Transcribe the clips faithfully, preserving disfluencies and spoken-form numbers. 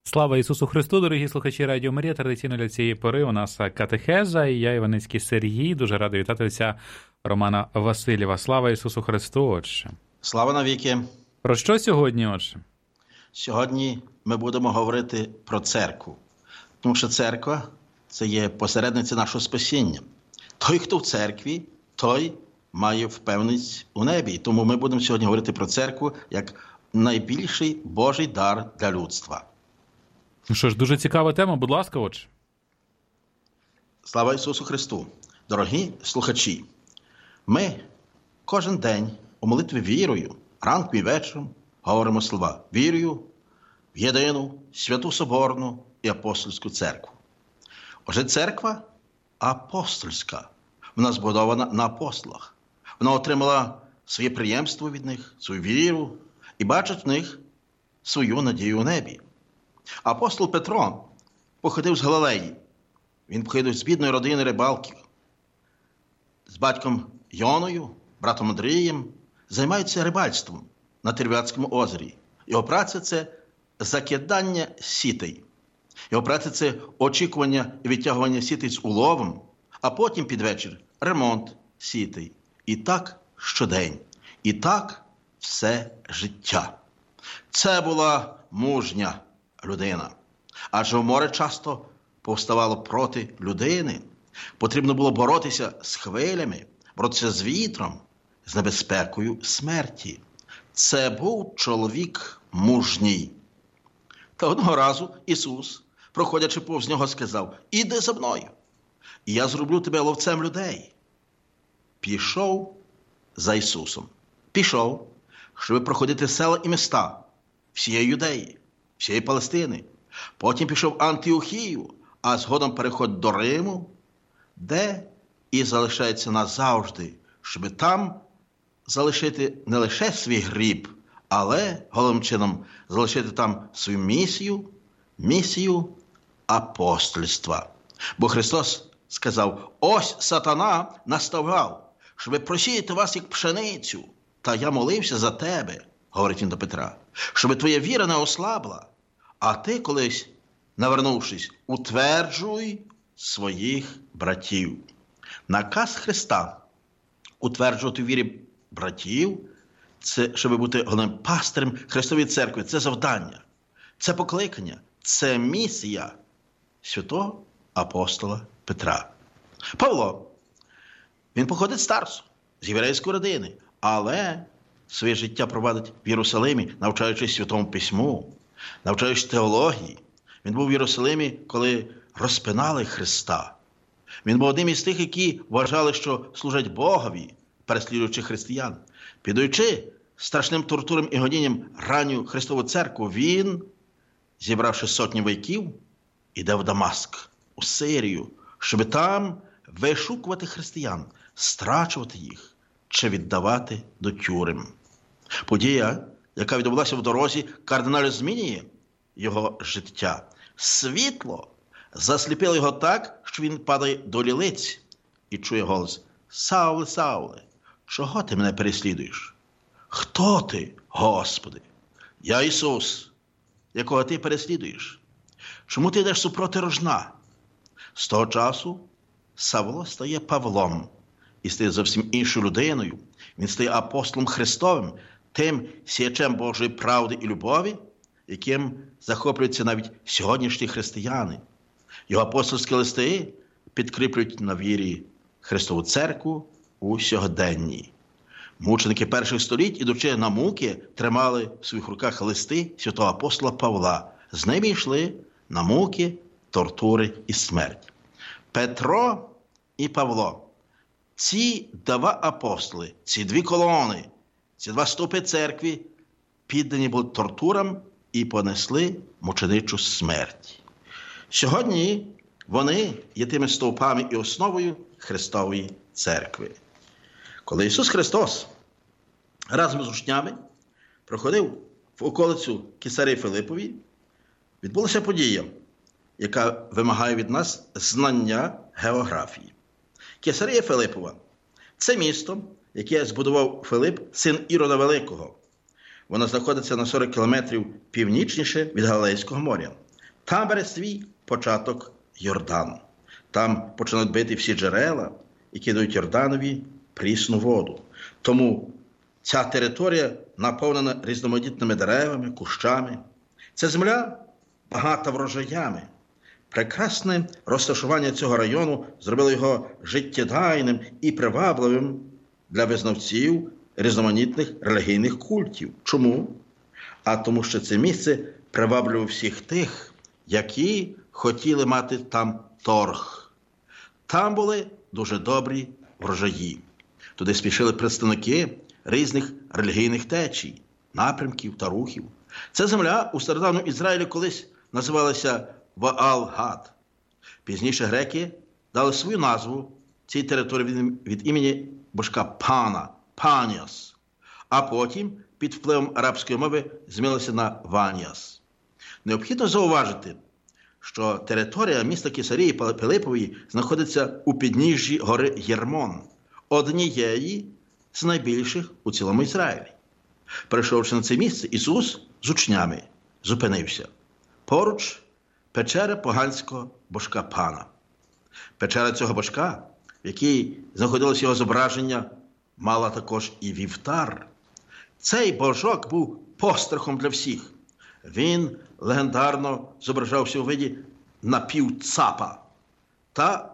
Слава Ісусу Христу, дорогі слухачі Радіо Марія. Традиційно для цієї пори у нас катехеза, і я, Іваницький Сергій, дуже радий вітати отця Романа Васильєва. Слава Ісусу Христу, отче. Слава навіки. Про що сьогодні, отче? Сьогодні ми будемо говорити про церкву. Тому що церква – це є посередниця нашого спасіння. Той, хто в церкві, той має впевненість у небі. Тому ми будемо сьогодні говорити про церкву як найбільший Божий дар для людства. Ну що ж, дуже цікава тема, будь ласка, отче. Слава Ісусу Христу! Дорогі слухачі, ми кожен день у молитві вірою, ранку і вечором говоримо слова «Вірую в єдину, святу Соборну і апостольську церкву». Отже, церква апостольська. Вона збудована на апостолах. Вона отримала своє приємство від них, свою віру і бачить в них свою надію у небі. Апостол Петро походив з Галилеї. Він походив з бідної родини рибалків. З батьком Йоною, братом Андрієм займаються рибальством на Тирвятському озері. Його праця – це закидання сітей. Його праця – це очікування і відтягування сітей з уловом, а потім під вечір ремонт сітей. І так щодень. І так все життя. Це була мужня людина. Адже в море часто повставало проти людини. Потрібно було боротися з хвилями, боротися з вітром, з небезпекою смерті. Це був чоловік мужній. Та одного разу Ісус, проходячи повз нього, сказав: «Іди за мною, і я зроблю тебе ловцем людей». Пішов за Ісусом. Пішов, щоб проходити села і міста всієї Юдеї, всієї Палестини. Потім пішов в Антіохію, а згодом переходить до Риму, де і залишається назавжди, щоб там залишити не лише свій гріб, але, головним чином, залишити там свою місію, місію апостольства. Бо Христос сказав: «Ось сатана наставляв, щоб просіяти вас як пшеницю, та я молився за тебе», – говорить він до Петра, «щоб твоя віра не ослабла, а ти колись, навернувшись, утверджуй своїх братів». Наказ Христа утверджувати в вірі братів – це, щоб бути головним пастирем Христової церкви. Це завдання, це покликання, це місія святого апостола Петра. Павло, він походить з Тарсу, з єврейської родини, але своє життя провадить в Єрусалимі, навчаючись Святому Письму, навчаючись теології. Він був в Єрусалимі, коли розпинали Христа. Він був одним із тих, які вважали, що служать Богові, переслідуючи християн. Піддаючи страшним тортурам і гонінням ранню Христову церкву, він, зібравши сотні вояків, іде в Дамаск, у Сирію, щоб там вишукувати християн, страчувати їх чи віддавати до тюрем. Подія, яка відбулася в дорозі, кардинально змінює його життя. Світло засліпило його так, що він падає до лілиць і чує голос: «Сауле, Сауле, чого ти мене переслідуєш? Хто ти, Господи?» «Я Ісус, якого ти переслідуєш. Чому ти йдеш супроти рожна?» З того часу Савло стає Павлом і стає зовсім іншою людиною. Він стає апостолом Христовим, тим сіячем Божої правди і любові, яким захоплюються навіть сьогоднішні християни. Його апостольські листи підкріплюють на вірі Христову церкву у сьогоденні. Мученики перших століть, ідучи на муки, тримали в своїх руках листи святого апостола Павла. З ними йшли на муки, тортури і смерть. Петро і Павло – ці два апостоли, ці дві колони, ці два стовпи церкви піддані були тортурам і понесли мученичу смерть. Сьогодні вони є тими стовпами і основою Христової церкви. Коли Ісус Христос разом з учнями проходив в околицю Кесарії Филипові, відбулася подія, яка вимагає від нас знання географії. Кесарія Филипова – це місто, яке збудував Филип, син Ірода Великого. Воно знаходиться на сорок кілометрів північніше від Галилейського моря. Там бере свій початок Йордан. Там починають бити всі джерела і кидають Йорданові прісну воду. Тому ця територія наповнена різноманітними деревами, кущами. Ця земля багата врожаями. Прекрасне розташування цього району зробило його життєдайним і привабливим для визнавців різноманітних релігійних культів. Чому? А тому що це місце приваблювало всіх тих, які хотіли мати там торг. Там були дуже добрі врожаї. Туди спішили представники різних релігійних течій, напрямків та рухів. Ця земля у стародавньому Ізраїлі колись називалася Ваал-Гад. Пізніше греки дали свою назву цій території від імені божка Пана, Паніас, а потім під впливом арабської мови змінилося на Ваніас. Необхідно зауважити, що територія міста Кесарії Пилипової знаходиться у підніжжі гори Єрмон, однієї з найбільших у цілому Ізраїлі. Прийшовши на це місце, Ісус з учнями зупинився. Поруч печера поганського божка Пана. Печера цього божка, в якій знаходилося його зображення, мала також і вівтар. Цей божок був пострахом для всіх. Він легендарно зображався у виді напівцапа та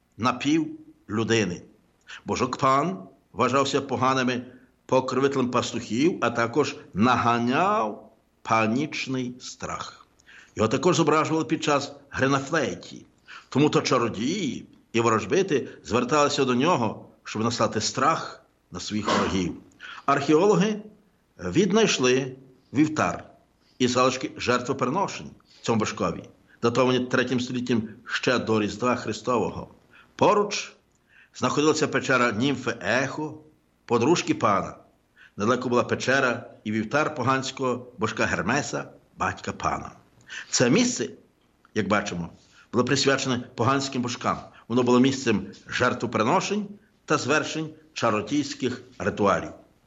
напівлюдини. Божок Пан вважався поганими покровителем пастухів, а також наганяв панічний страх. Його також зображували під час гри на флейті. Тому то чародії і ворожбити зверталися до нього, щоб наслати страх на своїх ворогів. Археологи віднайшли вівтар і залишки жертвоприношень цьому божкові, датовані третім століттям ще до Різдва Христового. Поруч знаходилася печера німфи Ехо, подружки Пана. Недалеко була печера і вівтар поганського божка Гермеса, батька Пана. Це місце, як бачимо, було присвячене поганським божкам. Воно було місцем жертвоприношень та звершень чародійських ритуалів.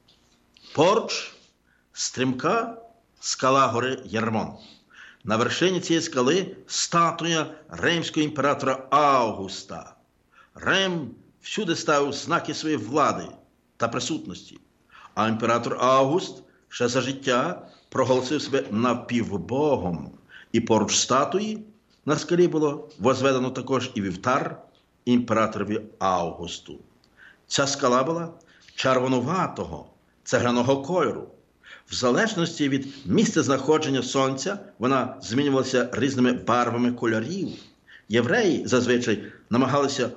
Поруч стрімка скала гори Єрмон. На вершині цієї скали статуя римського імператора Августа. Рим всюди ставив знаки своєї влади та присутності. А імператор Август ще за життя проголосив себе напівбогом. І поруч статуї на скалі було возведено також і вівтар імператорові Августу. Ця скала була червонуватого, цегляного кольору. В залежності від місця знаходження сонця вона змінювалася різними барвами кольорів. Євреї зазвичай намагалися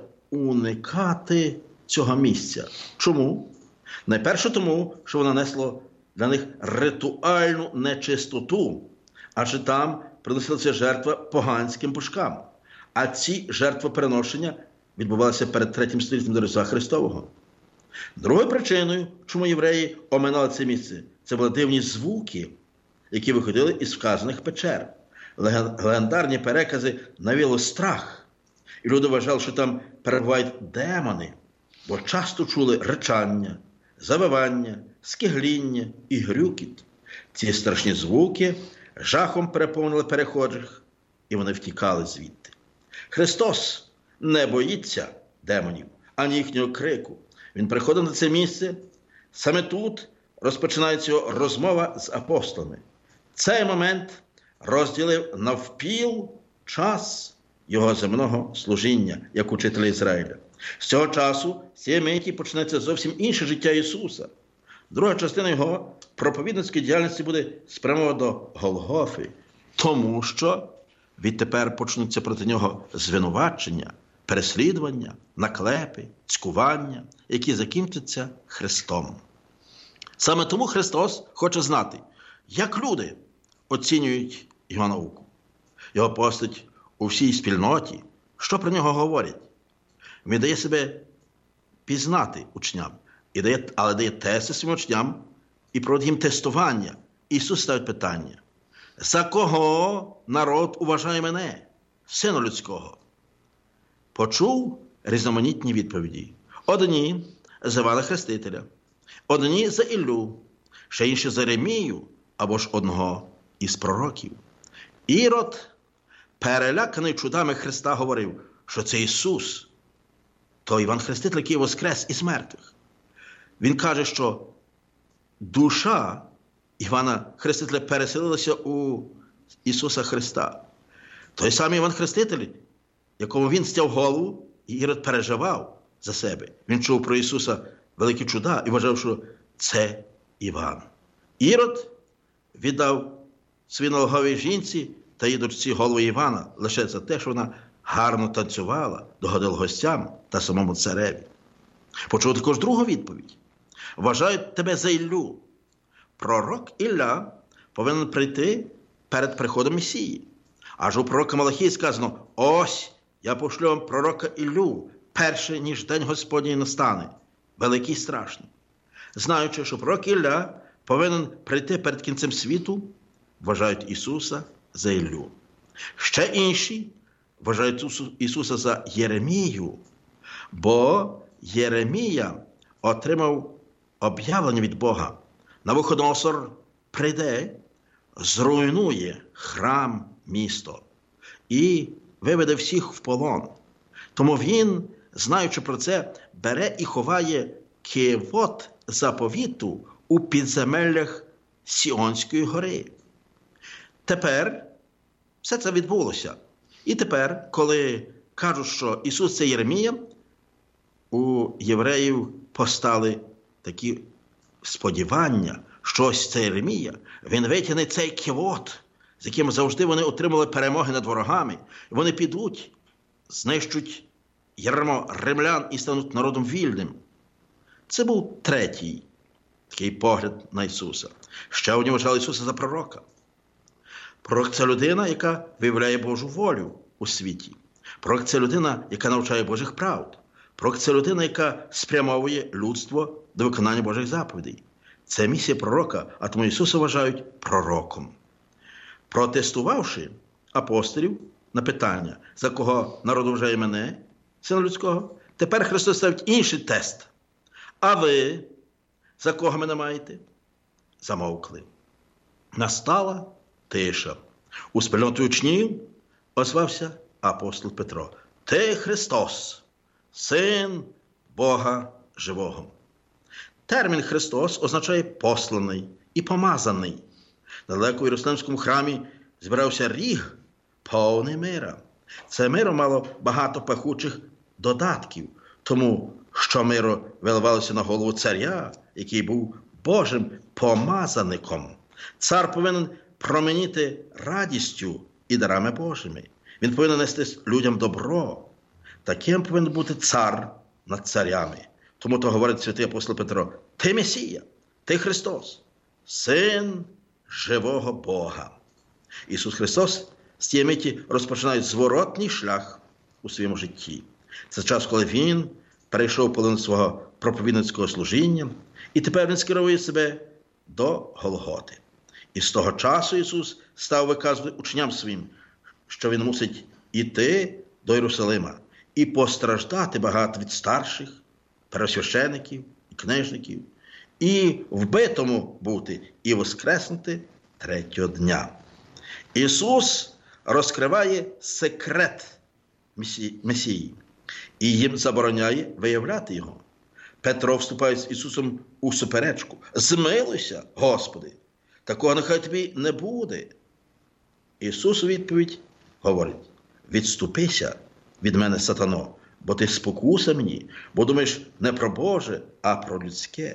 уникати цього місця. Чому? Найперше тому, що воно несло для них ритуальну нечистоту, адже там приносилася жертва поганським божкам. А ці жертвоприношення відбувалися перед третім століттям до Різдва Христового. Другою причиною, чому євреї оминали це місце, це були дивні звуки, які виходили із вказаних печер. Легендарні перекази навіли страх. І люди вважали, що там перебувають демони, бо часто чули ричання, завивання, скигління і грюкіт. Ці страшні звуки жахом переповнили перехожих, і вони втікали звідти. Христос не боїться демонів, ані їхнього крику. Він приходив на це місце. Саме тут розпочинається його розмова з апостолами. Цей момент розділив навпіл час його земного служіння, як учителя Ізраїля. З цього часу, з цієї миті, почнеться зовсім інше життя Ісуса. Друга частина його проповідницької діяльності буде спрямована до Голгофи, тому що відтепер почнуться проти нього звинувачення, переслідування, наклепи, цькування, які закінчаться Христом. Саме тому Христос хоче знати, як люди оцінюють його науку, його постать у всій спільноті, що про нього говорять. Він дає себе пізнати учням, і дає, але дає тести своїм учням і проводить їм тестування. Ісус ставить питання: за кого народ уважає мене, Сина людського? Почув різноманітні відповіді. Одні за Івана Хрестителя, одні за Іллю, ще інші за Єремію або ж одного із пророків. Ірод переляканий чудами Христа, говорив, що це Ісус, то Іван Хреститель, який воскрес із мертвих. Він каже, що душа Івана Хрестителя переселилася у Ісуса Христа. Той самий Іван Хреститель, якому він стяв голову, і Ірод переживав за себе. Він чув про Ісуса великі чуда і вважав, що це Іван. Ірод віддав своїй налоговій жінці та її дочці голову Івана лише за те, що вона гарно танцювала, догодила гостям та самому цареві. Почув також другу відповідь. Вважають тебе за Іллю. Пророк Ілля повинен прийти перед приходом Месії. Аж у пророка Малахії сказано, ось я пошлю вам пророка Іллю, перше, ніж день Господній настане, великий і страшний. Знаючи, що пророк Ілля повинен прийти перед кінцем світу, вважають Ісуса за Іллю. Ще інші вважають Ісуса за Єремію, бо Єремія отримав об'явлення від Бога. Навуходоносор прийде, зруйнує храм, місто і виведе всіх в полон. Тому він, знаючи про це, бере і ховає кивот заповіту у підземеллях Сіонської гори. Тепер все це відбулося. І тепер, коли кажуть, що Ісус – це Єремія, у євреїв постали такі сподівання, що ось це Єремія, він витягне цей кивот, з яким завжди вони отримали перемоги над ворогами. І вони підуть, знищуть ярмо римлян і стануть народом вільним. Це був третій такий погляд на Ісуса. Ще вони вважали Ісуса за пророка. Пророк – це людина, яка виявляє Божу волю у світі. Пророк – це людина, яка навчає Божих правд. Пророк – це людина, яка спрямовує людство до виконання Божих заповідей. Це місія пророка, а тому Ісуса вважають пророком. Протестувавши апостолів на питання, за кого народ вважає мене, Сина Людського, тепер Христос ставить інший тест. А ви за кого мене маєте? Замовкли. Настала тиша. У спільноті учнів озвався апостол Петро. Ти Христос, Син Бога живого. Термін Христос означає посланий і помазаний. Далеко в Єрусалимському храмі збирався ріг, повний мира. Це миро мало багато пахучих додатків, тому що миро виливалося на голову царя, який був Божим помазаником. Цар повинен променіти радістю і дарами Божими. Він повинен нести людям добро. Таким повинен бути цар над царями. Тому то говорить святий апостол Петро, ти Месія, ти Христос, Син живого Бога. Ісус Христос з тієї миті розпочинає зворотній шлях у своєму житті. Це час, коли Він перейшов половину свого проповідницького служіння, і тепер Він скеровує себе до Голготи. І з того часу Ісус став виказувати учням своїм, що Він мусить іти до Єрусалима і постраждати багато від старших, первосвящеників і книжників, і вбитому бути, і воскреснути третього дня. Ісус розкриває секрет Месії і їм забороняє виявляти його. Петро вступає з Ісусом у суперечку. Змилуйся, Господи, такого нехай тобі не буде. Ісус у відповідь говорить, відступися від мене, сатано, бо ти спокуса мені, бо думаєш не про Боже, а про людське.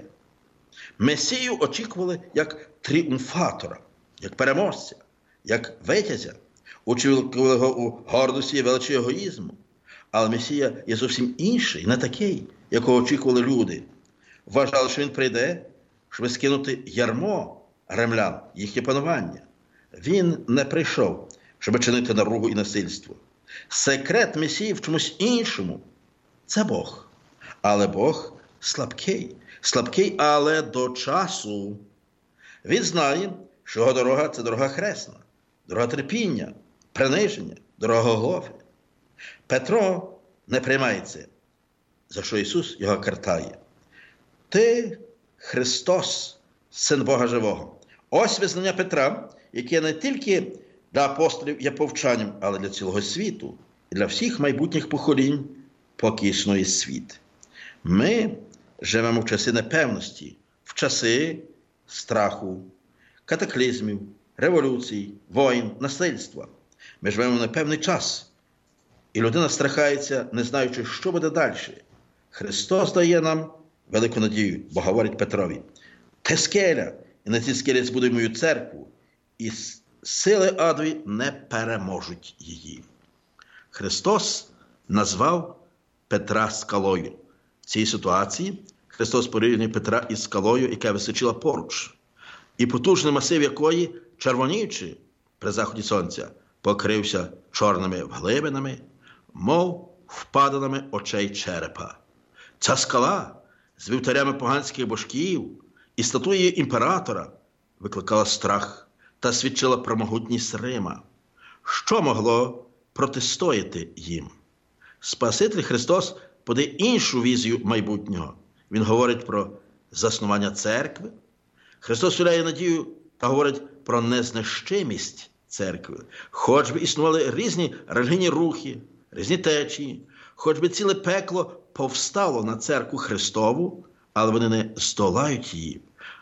Месію очікували як тріумфатора, як переможця, як витязя. Очікували його у гордості і величі егоїзму. Але Месія є зовсім інший, не такий, якого очікували люди. Вважали, що він прийде, щоб скинути ярмо римлян, їхнє панування. Він не прийшов, щоб чинити наругу і насильство. Секрет Месії в чомусь іншому – це Бог. Але Бог слабкий. Слабкий, але до часу. Він знає, що його дорога – це дорога хресна, дорога терпіння, приниження, дорога Голгофи. Петро не приймає це, за що Ісус його картає. Ти Христос, Син Бога живого. Ось визнання Петра, яке не тільки для апостолів є повчанням, але для цілого світу і для всіх майбутніх поколінь, поки існує світ. Ми живемо в часи непевності, в часи страху, катаклізмів, революцій, воїн, насильства. Ми живемо в непевний час, і людина страхається, не знаючи, що буде далі. Христос дає нам велику надію, бо говорить Петрові: «Те скеля, і на цій скелі збудуй мою церкву, і сили адові не переможуть її». Христос назвав Петра скалою. В цій ситуації Христос порівнює Петра із скалою, яка височила поруч, і потужний масив якої, червоніючи при заході сонця, покрився чорними вглибинами, мов впадинами очей черепа. Ця скала з вівтарями поганських божків і статуєю імператора викликала страх та свідчила про могутність Рима. Що могло протистояти їм? Спаситель Христос подає іншу візію майбутнього. Він говорить про заснування церкви. Христос вселяє надію та говорить про незнищимість церкви. Хоч би існували різні релігійні рухи, різні течії, хоч би ціле пекло повстало на церкву Христову, але вони не здолають її.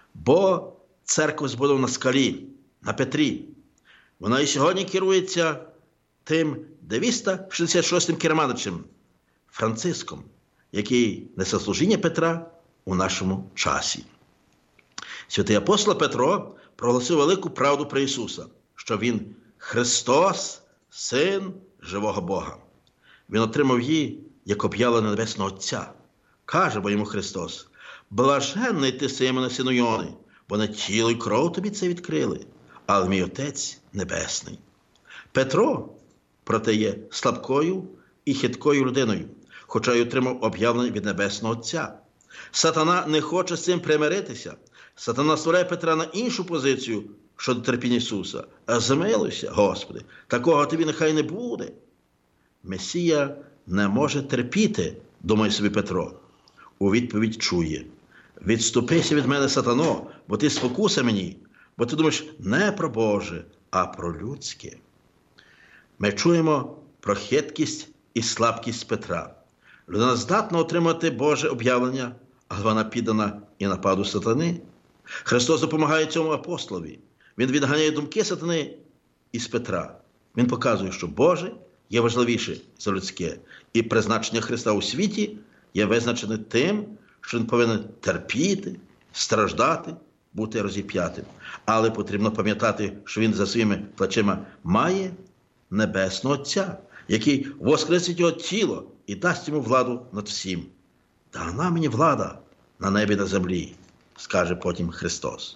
Бо церква збудована на скалі, на Петрі. Вона і сьогодні керується тим дев'яносто шістдесят шостим керманичем Франциском, який несе служіння Петра у нашому часі. Святий апостол Петро проголосив велику правду про Ісуса, що Він Христос, Син живого Бога. Він отримав її як об'явлення Небесного Отця. Каже бо йому Христос: «Блаженний ти, Симоне, сину Йони, бо не тіло й кров тобі це відкрили, але мій Отець Небесний». Петро, проте, є слабкою і хиткою людиною, хоча й отримав об'явлення від Небесного Отця. Сатана не хоче з цим примиритися. Сатана створяє Петра на іншу позицію щодо терпіння Ісуса. А змилуйся, Господи, такого тобі нехай не буде. Месія не може терпіти, думає собі Петро. У відповідь чує: «Відступися від мене, Сатано, бо ти спокуса мені, бо ти думаєш не про Боже, а про людське». Ми чуємо про хиткість і слабкість Петра. Людина здатна отримати Боже об'явлення, але вона піддана і нападу сатани. Христос допомагає цьому апостолові. Він відганяє думки сатани із Петра. Він показує, що Боже є важливіше за людське. І призначення Христа у світі є визначене тим, що Він повинен терпіти, страждати, бути розіп'ятим. Але потрібно пам'ятати, що Він за своїми плечима має Небесного Отця, який воскресить його тіло і дасть йому владу над всім. «Дана мені влада на небі і на землі», скаже потім Христос.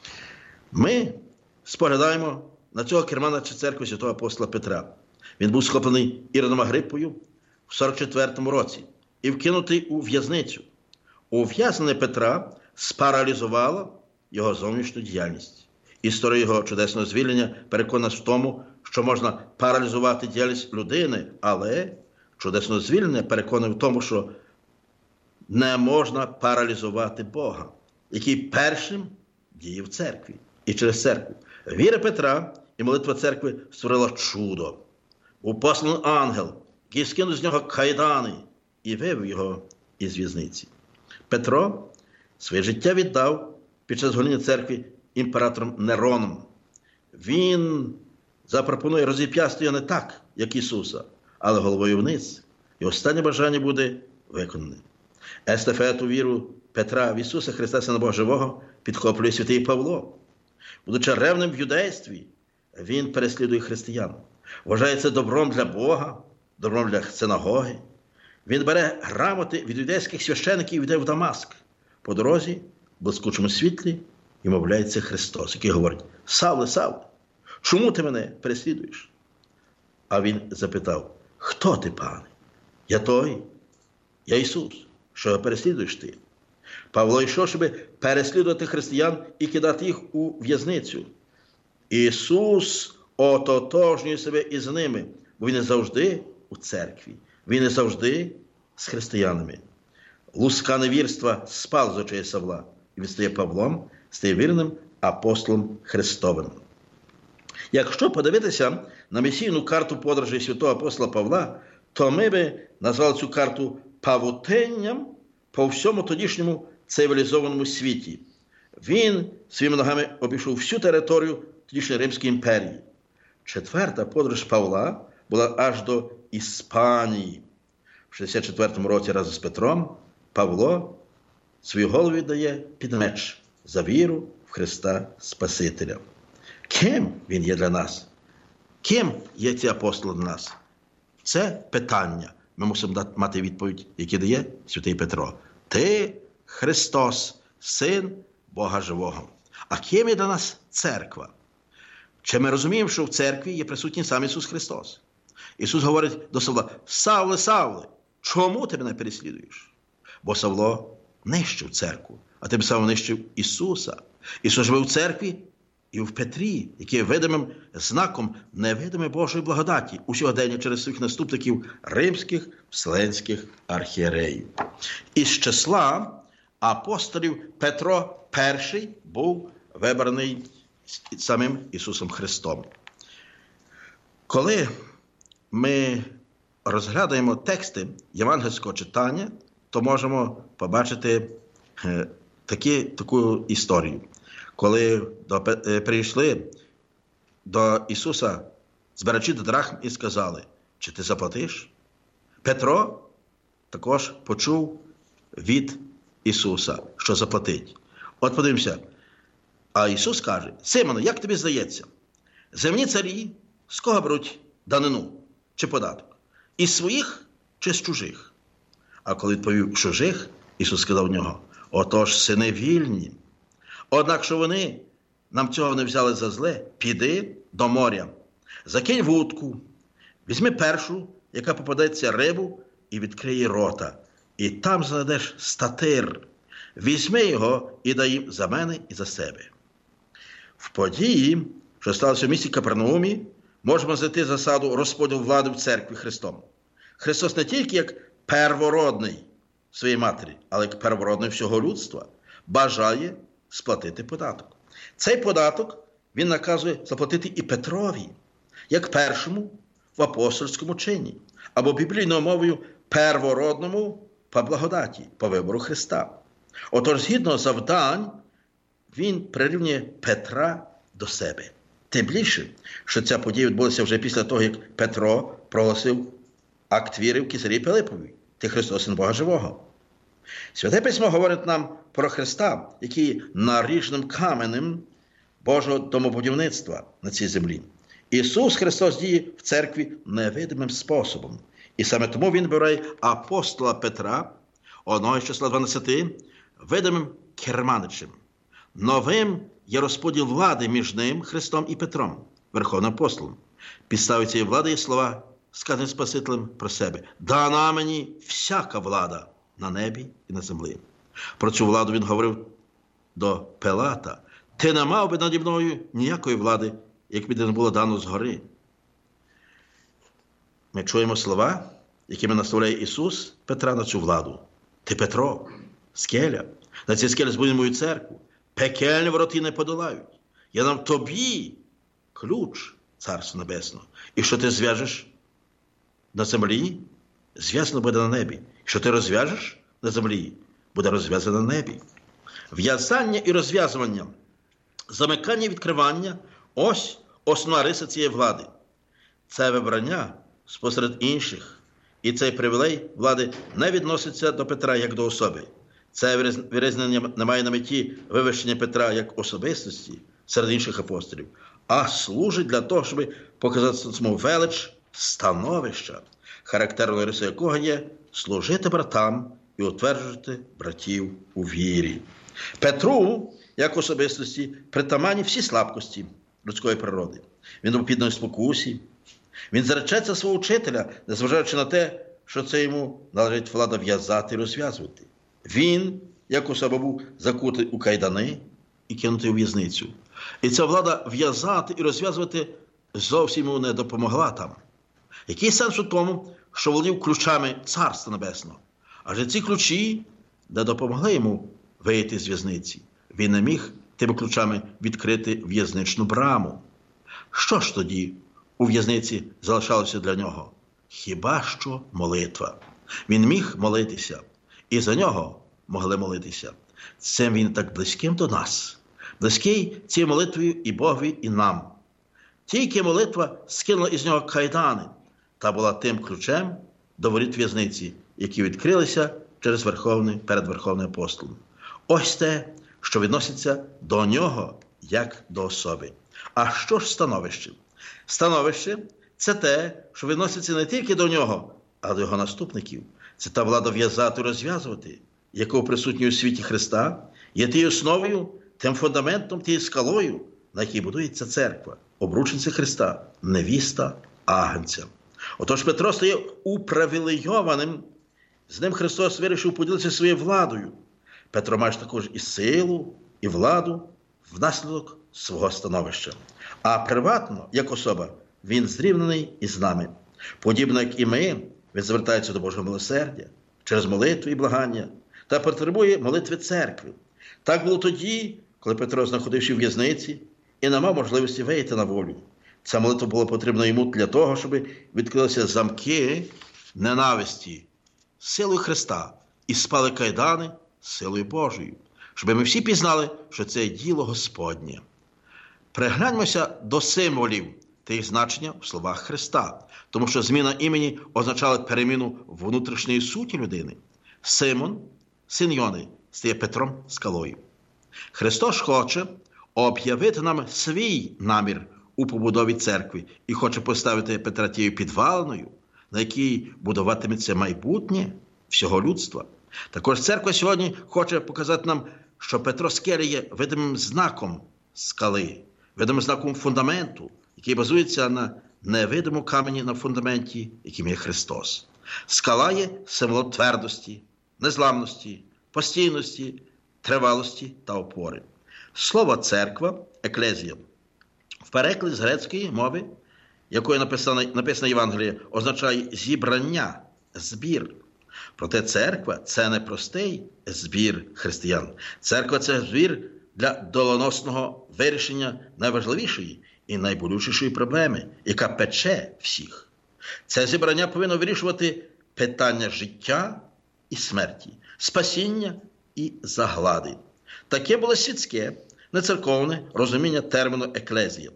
Ми споглядаємо на цього керманича церкви святого апостола Петра. Він був схоплений Іродом Агриппою в сорок четвертому році і вкинутий у в'язницю. Ув'язнення Петра спаралізувало його зовнішню діяльність. Історія його чудесного звільнення переконана в тому, що можна паралізувати діяльність людини, але чудесне звільнення переконує в тому, що не можна паралізувати Бога, який першим діє в церкві і через церкву. Віра Петра і молитва церкви створила чудо. Був посланий ангел, який скинув з нього кайдани і вивів його із в'язниці. Петро своє життя віддав під час гоління церкви імператором Нероном. Він запропонує розіп'ясти його не так, як Ісуса, але головою вниз. І останнє бажання буде виконане. Естафету віру Петра в Ісуса Христа, Сина Бога Живого, підхоплює святий Павло. Будучи ревним в юдействі, він переслідує християн. Вважає це добром для Бога, добром для синагоги. Він бере грамоти від юдейських священиків і йде в Дамаск. По дорозі, в блискучому світлі, йому являється Христос, який говорить: «Савле, Савле, чому ти мене переслідуєш?» А він запитав: «Хто ти, пане?» «Я той, я Ісус, що переслідуєш ти». Павло йшов, щоб переслідувати християн і кидати їх у в'язницю. Ісус ототожнює себе із ними, бо Він не завжди у церкві, Він не завжди з християнами. Луска невірства спав з очей Савла, і він стає Павлом, стає вірним апостолом Христовим. Якщо подивитися на місійну карту подорожей святого апостола Павла, то ми би назвали цю карту павутинням по всьому тодішньому цивілізованому світі. Він своїми ногами обійшов всю територію тодішньої Римської імперії. Четверта подорож Павла була аж до Іспанії. В шістдесят четвертому році разом з Петром Павло свою голову віддає під меч за віру в Христа Спасителя. Ким він є для нас? Ким є ці апостоли для нас? Це питання. Ми мусимо мати відповідь, яку дає святий Петро. Ти Христос, Син Бога Живого. А ким є для нас церква? Чи ми розуміємо, що в церкві є присутній сам Ісус Христос? Ісус говорить до Савла: «Савле, Савле, чому ти мене переслідуєш?» Бо Савло нищив церкву, а тим самим нищив Ісуса. Ісус живе в церкві і в Петрі, який є видимим знаком невидимої Божої благодаті у сьогодення через своїх наступників римських вселенських архієреїв. Із числа апостолів Петро перший був вибраний самим Ісусом Христом. Коли ми розглядаємо тексти євангельського читання, то можемо побачити такі, таку історію. Коли до, прийшли до Ісуса збирачі до драхм і сказали: «Чи ти заплатиш?» Петро також почув від Ісуса, що заплатить. От подивимося. А Ісус каже: «Симоне, як тобі здається, земні царі з кого беруть данину чи податок? Із своїх чи з чужих?» А коли відповів чужих, Ісус сказав в нього: «Отож, сини вільні. Однак, що вони нам цього не взяли за зле, піди до моря, закинь вудку, візьми першу, яка попадеться рибу, і відкриє рота, і там знайдеш статир. Візьми його і дай їм за мене і за себе». В події, що сталося в місті Капернаумі, можемо знайти засаду розподілу влади в церкві Христом. Христос не тільки як первородний своєї матері, але як первородний всього людства бажає сплатити податок. Цей податок він наказує заплатити і Петрові, як першому в апостольському чині, або біблійною мовою первородному по благодаті, по вибору Христа. Отож, згідно завдань, він прирівнює Петра до себе. Тим більше, що ця подія відбулася вже після того, як Петро проголосив акт віри в Кесарії Пилипові: «Ти Христос, Син Бога Живого». Святе Письмо говорить нам про Христа, який є наріжним каменем Божого домобудівництва на цій землі. Ісус Христос діє в церкві невидимим способом. І саме тому Він бере апостола Петра, одного з числа дванадцяти, видимим керманичем. Новим є розподіл влади між ним, Христом і Петром, Верховним апостолом. Підставою цієї влади є слова, сказані Спасителем про себе: «Дана мені всяка влада на небі і на землі». Про цю владу він говорив до Пилата: «Ти не мав би наді мною ніякої влади, як би не було дано згори». Ми чуємо слова, якими наставляє Ісус Петра на цю владу. «Ти Петро, скеля, на цій скелі збудую мою церкву, пекельні вороти не подолають. Я дам тобі ключ Царства Небесного. І що ти зв'яжеш на землі, зв'язано буде на небі. Що ти розв'яжеш на землі, буде розв'язано на небі». В'язання і розв'язування, замикання і відкривання – ось основна риса цієї влади. Це вибрання спосеред інших. І цей привілей влади не відноситься до Петра як до особи. Це вирізнення не має на меті вивищення Петра як особистості серед інших апостолів, а служить для того, щоб показати самому велич становища, характерною рисою якого є служити братам і утверджувати братів у вірі. Петру, як особистості, притаманні всі слабкості людської природи. Він був підданий спокусі. Він заречеться свого вчителя, незважаючи на те, що це йому належить влада в'язати і розв'язувати. Він, як особа, був закутий у кайдани і кинутий у в'язницю. І ця влада в'язати і розв'язувати зовсім йому не допомогла там. Який сенс у тому, що володів ключами Царства Небесного? Адже ці ключі не допомогли йому вийти з в'язниці. Він не міг тими ключами відкрити в'язничну браму. Що ж тоді у в'язниці залишалося для нього? Хіба що молитва. Він міг молитися, і за нього могли молитися. Цим він так близьким до нас. Близький цією молитвою і Богові, і нам. Тільки молитва скинула із нього кайдани та була тим ключем до воріт в'язниці, які відкрилися через Верховний, перед Верховним апостолом. Ось те, що відноситься до нього, як до особи. А що ж становище? Становище – це те, що відноситься не тільки до нього, а до його наступників. Це та влада в'язати і розв'язувати, яка присутня у світі Христа, є тією основою, тим фундаментом, тією скалою, на якій будується церква, обрученці Христа, невіста Агнця. Отож Петро стає упривілейованим, з ним Христос вирішив поділитися своєю владою. Петро має також і силу, і владу внаслідок свого становища. А приватно, як особа, він зрівнений із нами. Подібно, як і ми, він звертається до Божого милосердя через молитву і благання та потребує молитви церкви. Так було тоді, коли Петро знаходився в в'язниці і не мав можливості вийти на волю. Ця молитва була потрібна йому для того, щоб відкрилися замки ненависті силою Христа і спали кайдани силою Божою, щоб ми всі пізнали, що це діло Господнє. Пригляньмося до символів та їх значення в словах Христа, тому що зміна імені означала переміну внутрішньої суті людини. Симон, син Йони, стає Петром скалою. Христос хоче об'явити нам свій намір у побудові церкви і хоче поставити Петра тією підвалиною, на якій будуватиметься майбутнє всього людства. Також церква сьогодні хоче показати нам, що Петро скеля є видимим знаком скали, видимим знаком фундаменту, який базується на невидимому камені на фундаменті, яким є Христос. Скала є символом твердості, незламності, постійності, тривалості та опори. Слово «церква» – «еклезія» в перекладі з грецької мови, якою написано, написано Євангеліє, означає «зібрання», «збір». Проте церква – це не простий збір християн. Церква – це збір для доленосного вирішення найважливішої і найболючішої проблеми, яка пече всіх. Це зібрання повинно вирішувати питання життя і смерті, спасіння і заглади. Таке було світське, нецерковне розуміння терміну «еклезія».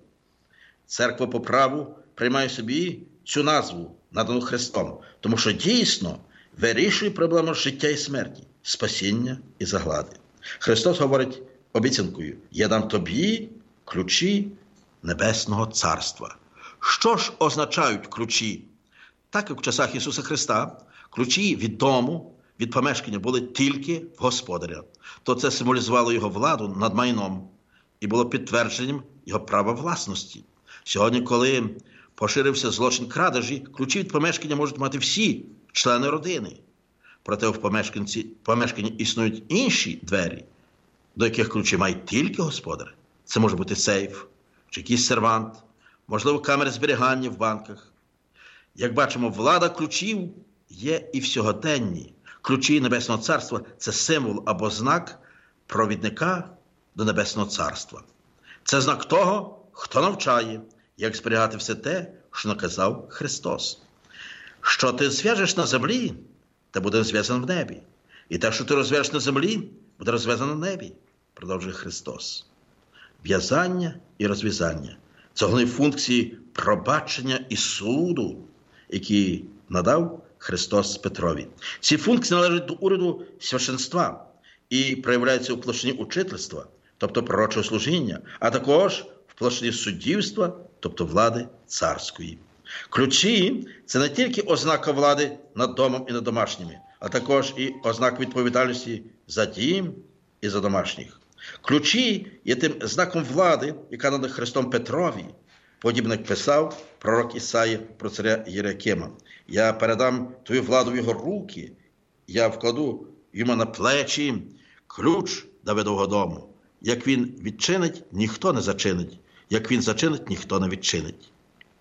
Церква по праву приймає собі цю назву, надану Христом, тому що дійсно вирішує проблему життя і смерті, спасіння і заглади. Христос говорить обіцянкою: «Я дам тобі ключі Небесного Царства». Що ж означають ключі? Так як в часах Ісуса Христа ключі від дому, від помешкання були тільки в господаря, то це символізувало його владу над майном і було підтвердженням його права власності. Сьогодні, коли поширився злочин крадежі, ключі від помешкання можуть мати всі члени родини. Проте в помешканні існують інші двері, до яких ключі має тільки господар. Це може бути сейф, чи якийсь сервант, можливо, камери зберігання в банках. Як бачимо, влада ключів є і в сьогоденні. Ключі Небесного Царства – це символ або знак провідника до Небесного Царства. Це знак того, хто навчає, як зберігати все те, що наказав Христос. Що ти зв'яжеш на землі, те буде зв'язано в небі. І те, що ти розв'яжеш на землі, буде розв'язано в небі, продовжує Христос. В'язання і розв'язання – це головні функції пробачення і суду, які надав Христос Петрові. Ці функції належать до уряду священства і проявляються у площині учительства, тобто пророчого служіння, а також в площині суддівства, тобто влади царської. Ключі – це не тільки ознака влади над домом і над домашніми, а також і ознака відповідальності за дім і за домашніх. Ключі є тим знаком влади, яка надана Христом Петрові, подібно як писав пророк Ісая про царя Єрекима. «Я передам твою владу в його руки, я вкладу йому на плечі ключ Давидового дому. Як він відчинить, ніхто не зачинить, як він зачинить, ніхто не відчинить».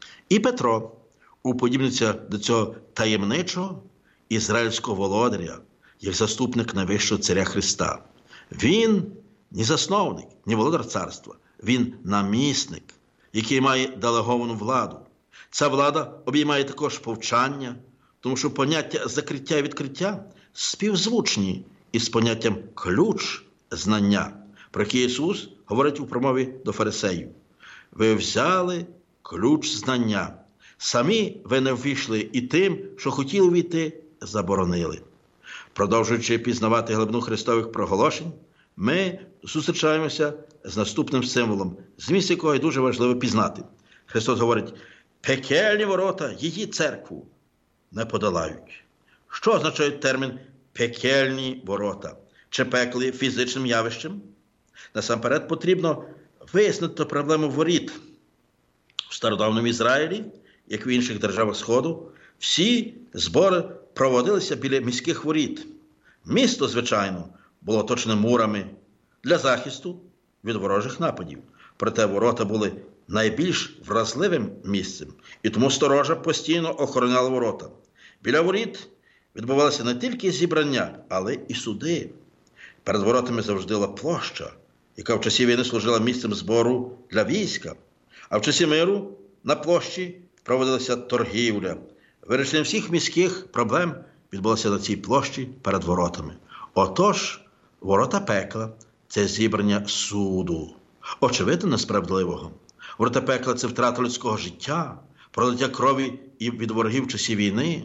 І Петро уподібниться до цього таємничого ізраїльського володаря, як заступник найвищого царя Христа. Він ні засновник, ні володар царства, він намісник, який має делеговану владу. Ця влада обіймає також повчання, тому що поняття закриття і відкриття співзвучні із поняттям ключ знання, про яке Ісус говорить у промові до фарисеїв. Ви взяли ключ знання. Самі ви не ввійшли, і тим, що хотіли війти, заборонили. Продовжуючи пізнавати глибину Христових проголошень, ми зустрічаємося з наступним символом, зміст якого є дуже важливо пізнати. Христос говорить: пекельні ворота її церкву не подолають. Що означає термін «пекельні ворота»? Чи пекло є фізичним явищем? Насамперед потрібно вияснити проблему воріт. В стародавньому Ізраїлі, як в інших державах Сходу, всі збори проводилися біля міських воріт. Місто, звичайно, було оточене мурами для захисту від ворожих нападів. Проте ворота були найбільш вразливим місцем, і тому сторожа постійно охороняла ворота. Біля воріт відбувалося не тільки зібрання, але і суди. Перед воротами завжди була площа, яка в часі війни служила місцем збору для війська. А в часі миру на площі проводилася торгівля. Вирішення всіх міських проблем відбулося на цій площі перед воротами. Отож, ворота пекла – це зібрання суду. Очевидно, несправедливого. Ворота пекла – це втрата людського життя, пролиття крові і від ворогів в часі війни.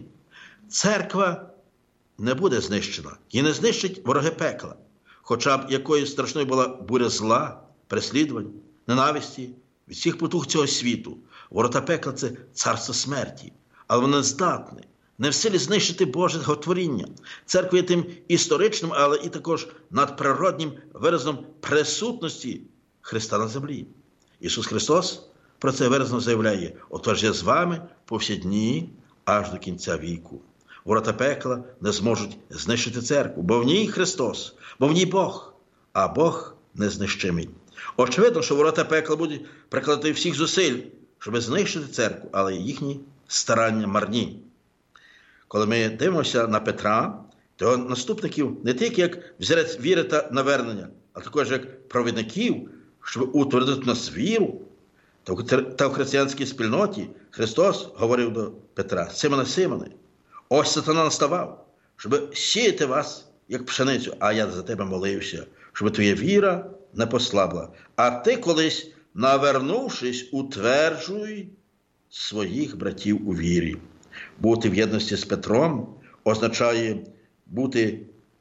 Церква не буде знищена. Її не знищать вороги пекла. Хоча б якою страшною була буря зла, переслідувань, ненависті від всіх потуг цього світу. Ворота пекла – це царство смерті. Але воно не здатне, не в силі знищити Божого творіння. Церква є тим історичним, але і також надприроднім виразом присутності Христа на землі. Ісус Христос про це виразно заявляє: «Отож я з вами по всі дні аж до кінця віку». Ворота пекла не зможуть знищити церкву, бо в ній Христос, бо в ній Бог, а Бог незнищимий. Очевидно, що ворота пекла будуть прикладати всіх зусиль, щоб знищити церкву, але їхні старання марні. Коли ми дивимося на Петра, то його наступників не тільки як взірець віри та навернення, а також як провідників, щоб утвердити нас віру. Та в християнській спільноті Христос говорив до Петра: «Симоне, Симоне, ось сатана наставав, щоб сіяти вас, як пшеницю, а я за тебе молився, щоб твоя віра не послабла. А ти колись, навернувшись, утверджуй своїх братів у вірі». Бути в єдності з Петром означає бути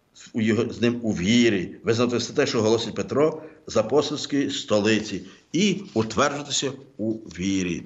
з ним у вірі, визнати все те, що голосить Петро з апостольської столиці, і утверджуватися у вірі.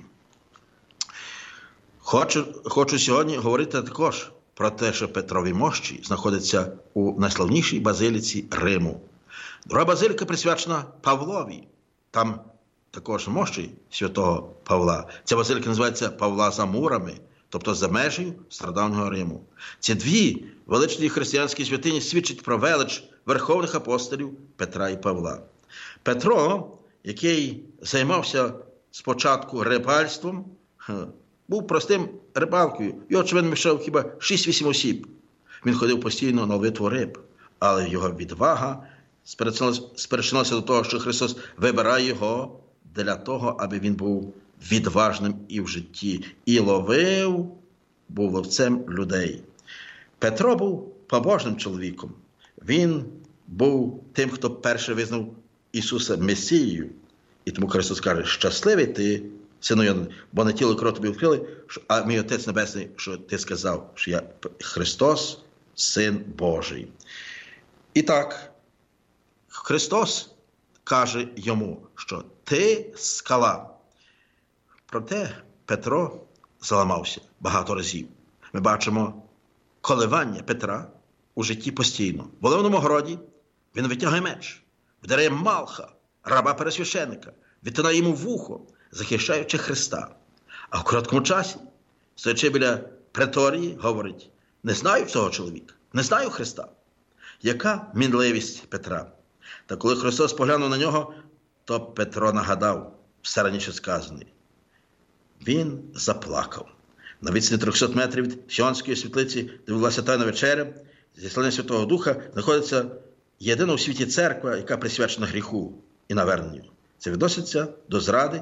Хочу, хочу сьогодні говорити також про те, що Петрові мощі знаходяться у найславнішій базиліці Риму. Друга базиліка присвячена Павлові. Там також мощі святого Павла. Ця базиліка називається Павла за мурами, тобто за межею стародавнього Риму. Ці дві величні християнські святині свідчать про велич верховних апостолів Петра і Павла. Петро, який займався спочатку рибальством, був простим рибалкою. Його, очевидно, мішав хіба шість-вісім осіб. Він ходив постійно на ловитву риб, але його відвага сперечалася до того, що Христос вибирає його для того, аби він був відважним і в житті, і ловив, був ловцем людей. Петро був побожним чоловіком. Він був тим, хто перше визнав Ісуса Месією. І тому Христос каже: «Щасливий ти, сину Йонин, бо не тіло і кров тобі відкрили, а мій Отець Небесний, що ти сказав, що я Христос, Син Божий». І так, Христос каже йому, що ти скала. Проте Петро заламався багато разів. Ми бачимо коливання Петра у житті постійно. В Оливному городі він витягує меч, вдаряє Малха, раба пересвященника, відтинає йому вухо, захищаючи Христа. А в короткому часі, стоячи біля преторії, говорить: «Не знаю цього чоловіка, не знаю Христа». Яка мінливість Петра! Та коли Христос поглянув на нього, то Петро нагадав все раніше сказане. Він заплакав. На відстані трьохсот метрів від Сіонської світлиці, де відбулася Тайна вечеря, зіслання Святого Духа, знаходиться єдина у світі церква, яка присвячена гріху і наверненню. Це відноситься до зради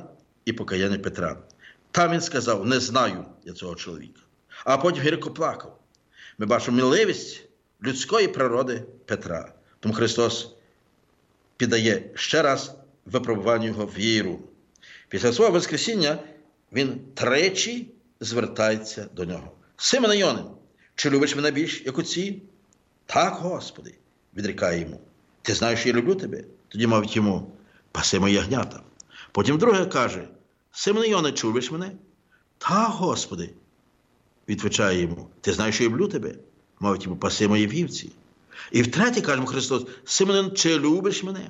і покаяння Петра. Там він сказав: не знаю я цього чоловіка. А потім гірко плакав. Ми бачимо мінливість людської природи Петра. Тому Христос піддає ще раз випробуванню його віру. Після свого Воскресіння він тричі звертається до нього. Симоне Йонин, чи любиш мене більш, як оці? Так, Господи, відрікає йому. Ти знаєш, що я люблю тебе? Тоді мовить йому: паси мої ягнята. Потім друге каже: Симоне Йоне, чи любиш мене? Так, Господи, відповідає йому: ти знаєш, що я люблю тебе? Мовить йому: паси мої вівці. І втретє каже йому Христос: Симоне, чи любиш мене?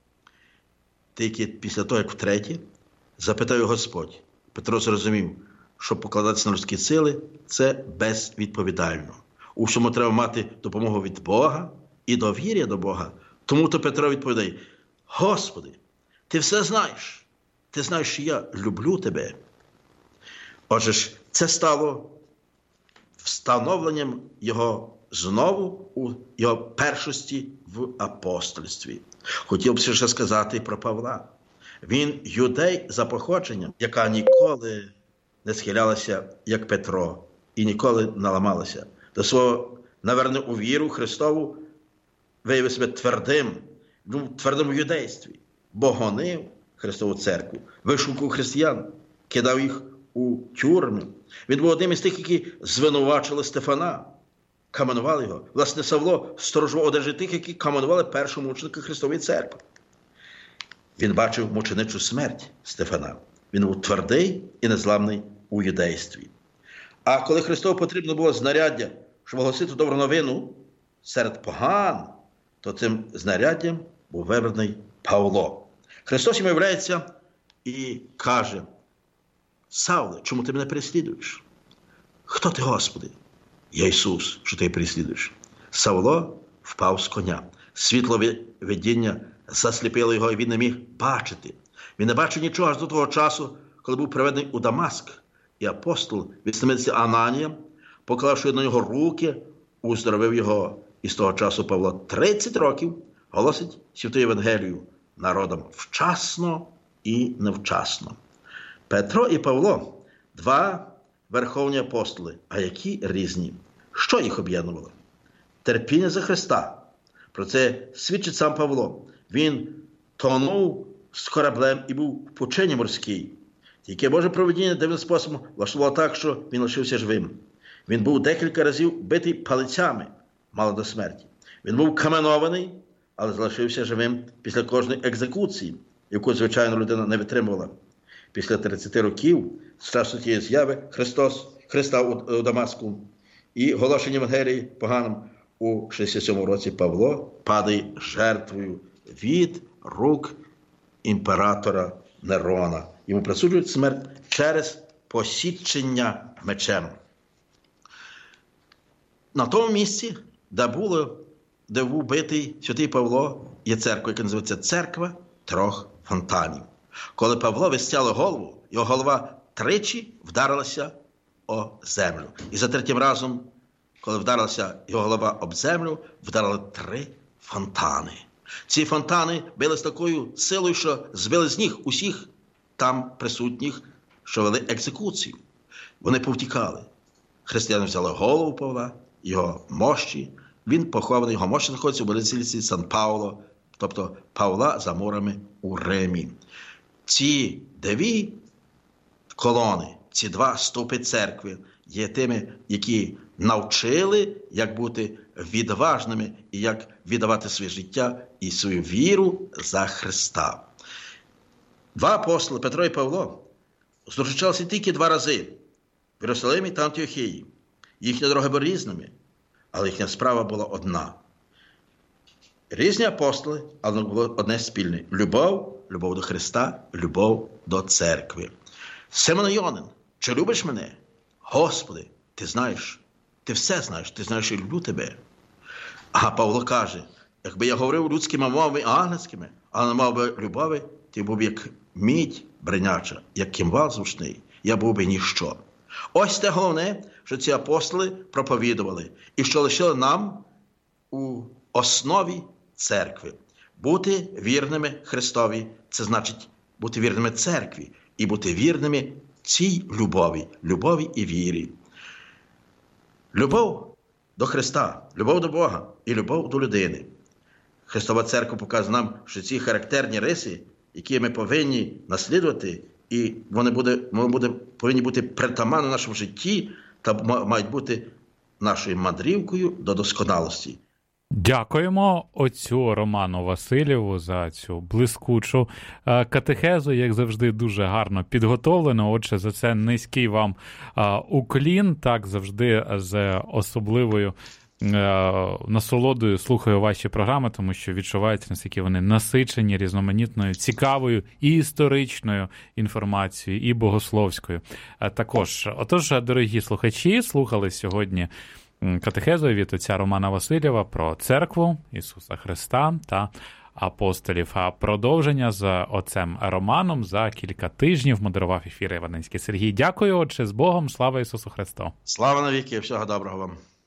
Тільки після того, як втретє, запитав його Господь. Петро зрозумів, що покладатися на людські сили – це безвідповідально. У всьому треба мати допомогу від Бога і довір'я до Бога. Тому то Петро відповідає: Господи, ти все знаєш. Ти знаєш, що я люблю тебе. Отже ж, це стало встановленням його знову у його першості в апостольстві. Хотів би ще сказати про Павла. Він юдей за походженням, яка ніколи не схилялася, як Петро, і ніколи не ламалася. До свого наверне у віру Христову виявив себе твердим, в твердому юдействі, бо гонив Христову церкву, вишукував християн, кидав їх у тюрми. Він був одним із тих, які звинувачили Стефана, каменували його. Власне, Савло сторожував одежі тих, які каменували першого мученика Христової церкви. Він бачив мученичу смерть Стефана. Він був твердий і незламний у юдействі. А коли Христову потрібно було знаряддя, щоб оголосити добру новину серед поган, то цим знаряддям був вибраний Павло. Христос йому являється і каже: Савле, чому ти мене переслідуєш? Хто ти, Господи? Я Ісус, що ти переслідуєш. Савло впав з коня. Світло видіння засліпило його, і він не міг бачити. Він не бачив нічого аж до того часу, коли був приведений у Дамаск. І апостол від знаменитця Ананія, поклавши на нього руки, уздоровив його. І з того часу Павло тридцять років голосить святу Євангелію народам вчасно і невчасно. Петро і Павло – два верховні апостоли, а які різні. Що їх об'єднувало? Терпіння за Христа. Про це свідчить сам Павло. Він тонув з кораблем і був в пучині морській. Тільки Боже провидіння дивним способом влаштувало так, що він лишився живим. Він був декілька разів битий палицями, мало до смерті. Він був каменований, але залишився живим після кожної екзекуції, яку, звичайно, людина не витримувала. Після тридцяти років з часу тієї зяви Христос, Христа у, у Дамаску і оголошення Євангелії поганим у шістдесят сьомому році Павло падає жертвою від рук імператора Нерона. Йому присуджують смерть через посічення мечем. На тому місці, де, було, де був битий святий Павло, є церква, яка називається Церква трьох фонтанів. Коли Павло вистяло голову, його голова тричі вдарилася о землю. І за третім разом, коли вдарилася його голова об землю, вдарили три фонтани. Ці фонтани били з такою силою, що збили з ніг усіх там присутніх, що вели екзекуцію. Вони повтікали. Християни взяли голову Павла, його мощі. Він похований, його мощі знаходиться у базиліці Сан-Пауло, тобто Павла за мурами у Римі. Ці дві колони, ці два стовпи церкви є тими, які навчили, як бути відважними і як віддавати своє життя і свою віру за Христа. Два апостоли, Петро і Павло, зустрічалися тільки два рази в Єрусалимі та Антіохії. Їхні дороги були різними, але їхня справа була одна. Різні апостоли, але було одне спільне. Любов, любов до Христа, любов до церкви. Симоне Йонин, чи любиш мене? Господи, ти знаєш, ти все знаєш, ти знаєш, що я люблю тебе. А Павло каже: якби я говорив людськими мовами, ангельськими, але не мав би любові, ти був як мідь бриняча, як кимвал звучний, я був би ніщо. Ось те головне, що ці апостоли проповідували і що лишили нам у основі церкви. Бути вірними Христові – це значить бути вірними церкві і бути вірними цій любові, любові і вірі. Любов до Христа, любов до Бога і любов до людини. Христова Церква показує нам, що ці характерні риси, які ми повинні наслідувати, і вони буде, буде, повинні бути притаманні в нашому житті та мають бути нашою мандрівкою до досконалості. Дякуємо отцю Роману Васильєву за цю блискучу катехезу, як завжди, дуже гарно підготовлено. Отже, за це низький вам уклін, так, завжди з особливою насолодою слухаю ваші програми, тому що відчувається, наскільки вони насичені різноманітною, цікавою і історичною інформацією, і богословською. Також, отож, дорогі слухачі, слухали сьогодні катехезу від отця Романа Васильєва про церкву Ісуса Христа та апостолів. А продовження з отцем Романом за кілька тижнів модерував ефір Іваницький Сергій. Дякую, отче, з Богом, слава Ісусу Христу! Слава навіки, всього доброго вам!